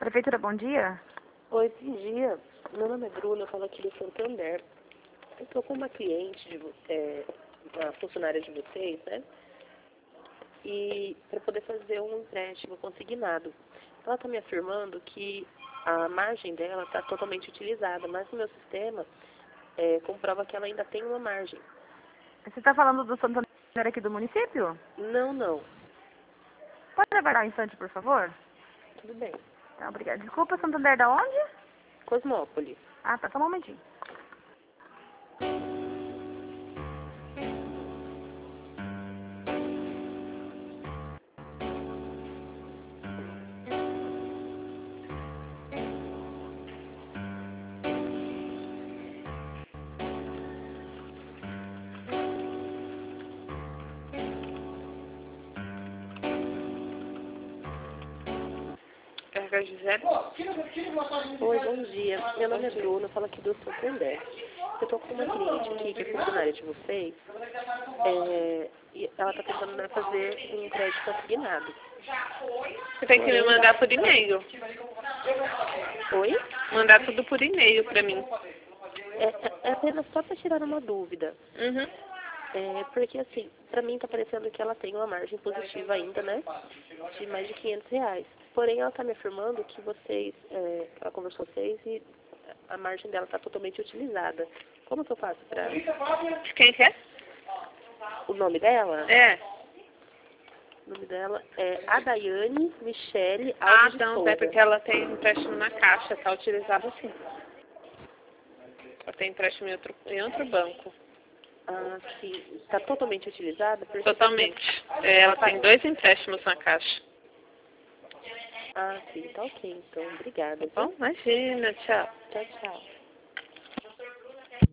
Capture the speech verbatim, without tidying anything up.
Prefeitura, bom dia. Oi, bom dia. Meu nome é Bruna, eu falo aqui do Santander. Eu estou com uma cliente, de, vo- é, uma funcionária de vocês, né? E para poder fazer um empréstimo consignado. Ela está me afirmando que a margem dela está totalmente utilizada, mas no meu sistema é, comprova que ela ainda tem uma margem. Você está falando do Santander aqui do município? Não, não. Pode aguardar um instante, por favor? Tudo bem. Tá, obrigada. Desculpa, Santander da onde? Cosmópolis. Ah, tá, só um momentinho. Carga Gisele? Oi, bom dia. Meu nome é Bruna, eu falo aqui do Santander. Eu estou com uma cliente aqui que é funcionária de vocês. É, e ela está tentando, né, fazer um crédito consignado. Você tem que me mandar por e-mail. Oi? Mandar tudo por e-mail pra mim. É, é- é apenas só para tirar uma dúvida. Uhum. É, porque assim, para mim está parecendo que ela tem uma margem positiva ainda, né? De mais de quinhentos reais. Porém, ela está me afirmando que vocês, é, ela conversou com vocês e a margem dela está totalmente utilizada. Como que eu faço para... Quem quer? O nome dela? É. O nome dela é Adaiane Michele Ah, Alves de então, Souza. é porque ela tem empréstimo na Caixa, tá utilizado sim. Ela tem empréstimo em outro, em outro banco. Ah, sim. Está totalmente utilizada? Porque Totalmente. É, ela tem dois empréstimos na Caixa. Ah, sim. Tá ok, então. Obrigada. Tá bom? Imagina, tchau. Tchau, tchau.